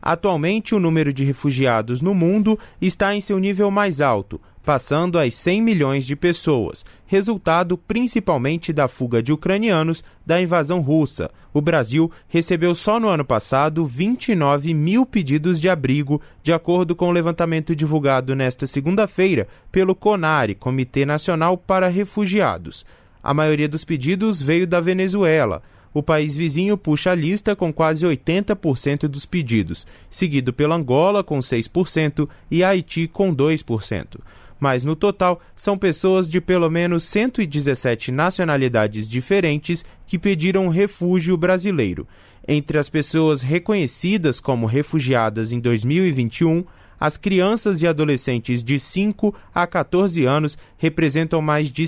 Atualmente, o número de refugiados no mundo está em seu nível mais alto, passando às 100 milhões de pessoas, resultado principalmente da fuga de ucranianos da invasão russa. O Brasil recebeu só no ano passado 29 mil pedidos de abrigo, de acordo com o levantamento divulgado nesta segunda-feira pelo CONARE, Comitê Nacional para Refugiados. A maioria dos pedidos veio da Venezuela. O país vizinho puxa a lista com quase 80% dos pedidos, seguido pela Angola com 6% e Haiti com 2%. Mas no total, são pessoas de pelo menos 117 nacionalidades diferentes que pediram refúgio brasileiro. Entre as pessoas reconhecidas como refugiadas em 2021, as crianças e adolescentes de 5 a 14 anos representam mais de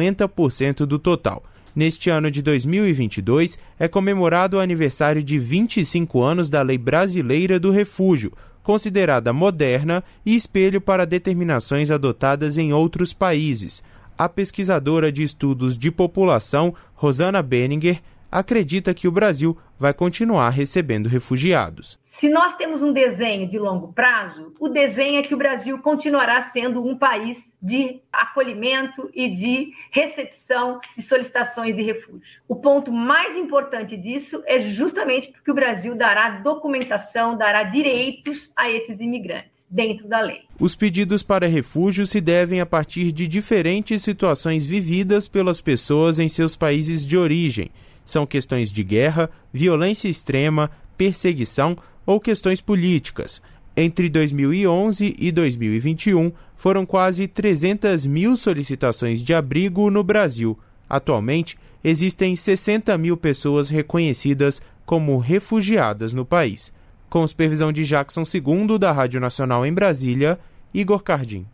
50% do total. Neste ano de 2022, é comemorado o aniversário de 25 anos da Lei Brasileira do Refúgio, considerada moderna e espelho para determinações adotadas em outros países. A pesquisadora de estudos de população, Rosana Benninger, acredita que o Brasil vai continuar recebendo refugiados. Se nós temos um desenho de longo prazo, o desenho é que o Brasil continuará sendo um país de acolhimento e de recepção de solicitações de refúgio. O ponto mais importante disso é justamente porque o Brasil dará documentação, dará direitos a esses imigrantes dentro da lei. Os pedidos para refúgio se devem a partir de diferentes situações vividas pelas pessoas em seus países de origem. São questões de guerra, violência extrema, perseguição ou questões políticas. Entre 2011 e 2021, foram quase 300 mil solicitações de abrigo no Brasil. Atualmente, existem 60 mil pessoas reconhecidas como refugiadas no país. Com supervisão de Jackson II, da Rádio Nacional em Brasília, Igor Cardim.